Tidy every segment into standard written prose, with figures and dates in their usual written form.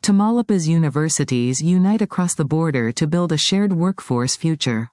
Tamaulipas universities unite across the border to build a shared workforce future.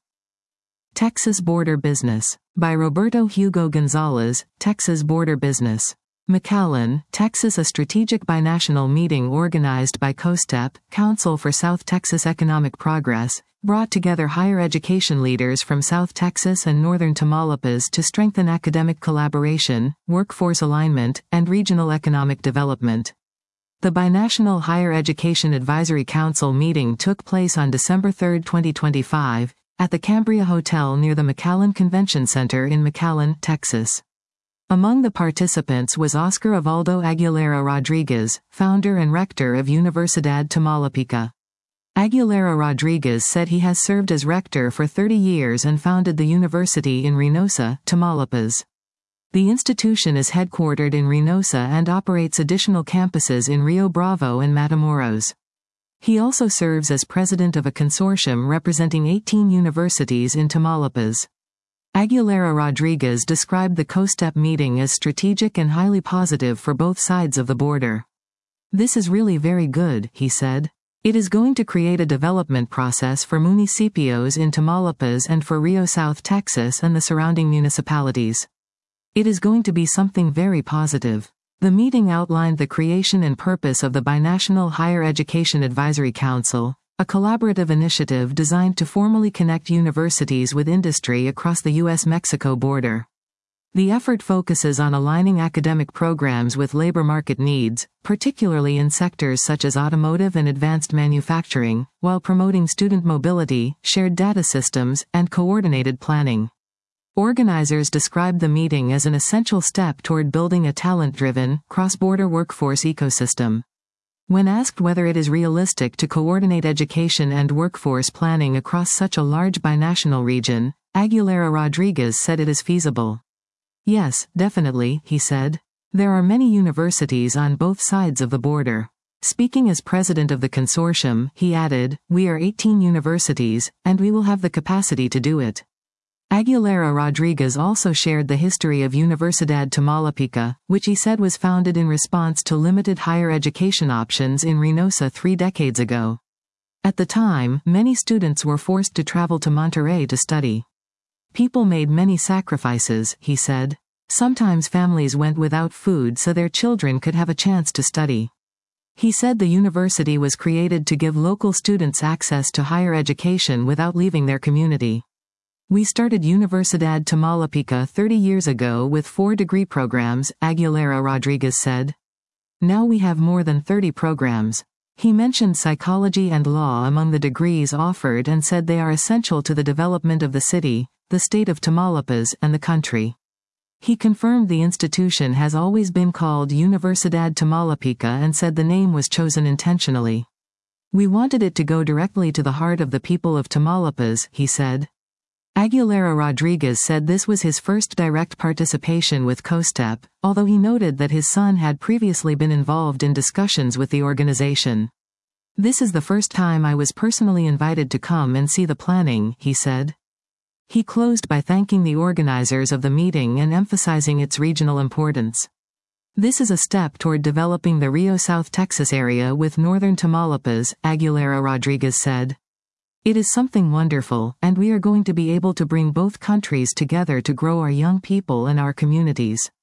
Texas Border Business. By Roberto Hugo Gonzalez, Texas Border Business. McAllen, Texas. A strategic binational meeting organized by COSTEP, Council for South Texas Economic Progress, brought together higher education leaders from South Texas and northern Tamaulipas to strengthen academic collaboration, workforce alignment, and regional economic development. The Binational Higher Education Advisory Council meeting took place on December 3, 2025, at the Cambria Hotel near the McAllen Convention Center in McAllen, Texas. Among the participants was Oscar Evaldo Aguilera Rodriguez, founder and rector of Universidad Tamaulipeca. Aguilera Rodriguez said he has served as rector for 30 years and founded the university in Reynosa, Tamaulipas. The institution is headquartered in Reynosa and operates additional campuses in Rio Bravo and Matamoros. He also serves as president of a consortium representing 18 universities in Tamaulipas. Aguilera Rodriguez described the COSTEP meeting as strategic and highly positive for both sides of the border. "This is really very good," he said. "It is going to create a development process for municipios in Tamaulipas and for Rio South Texas and the surrounding municipalities. It is going to be something very positive." The meeting outlined the creation and purpose of the Binational Higher Education Advisory Council, a collaborative initiative designed to formally connect universities with industry across the U.S.-Mexico border. The effort focuses on aligning academic programs with labor market needs, particularly in sectors such as automotive and advanced manufacturing, while promoting student mobility, shared data systems, and coordinated planning. Organizers described the meeting as an essential step toward building a talent-driven, cross-border workforce ecosystem. When asked whether it is realistic to coordinate education and workforce planning across such a large binational region, Aguilera Rodriguez said it is feasible. "Yes, definitely," he said. "There are many universities on both sides of the border." Speaking as president of the consortium, he added, "We are 18 universities, and we will have the capacity to do it." Aguilera Rodriguez also shared the history of Universidad Tamaulipeca, which he said was founded in response to limited higher education options in Reynosa 3 decades ago. At the time, many students were forced to travel to Monterrey to study. "People made many sacrifices," he said. "Sometimes families went without food so their children could have a chance to study." He said the university was created to give local students access to higher education without leaving their community. "We started Universidad Tamaulipeca 30 years ago with 4 degree programs," Aguilera Rodriguez said. "Now we have more than 30 programs." He mentioned psychology and law among the degrees offered and said they are essential to the development of the city, the state of Tamaulipas, and the country. He confirmed the institution has always been called Universidad Tamaulipeca and said the name was chosen intentionally. "We wanted it to go directly to the heart of the people of Tamaulipas," he said. Aguilera Rodriguez said this was his first direct participation with COSTEP, although he noted that his son had previously been involved in discussions with the organization. "This is the first time I was personally invited to come and see the planning," he said. He closed by thanking the organizers of the meeting and emphasizing its regional importance. "This is a step toward developing the Rio South Texas area with northern Tamaulipas," Aguilera Rodriguez said. "It is something wonderful, and we are going to be able to bring both countries together to grow our young people and our communities."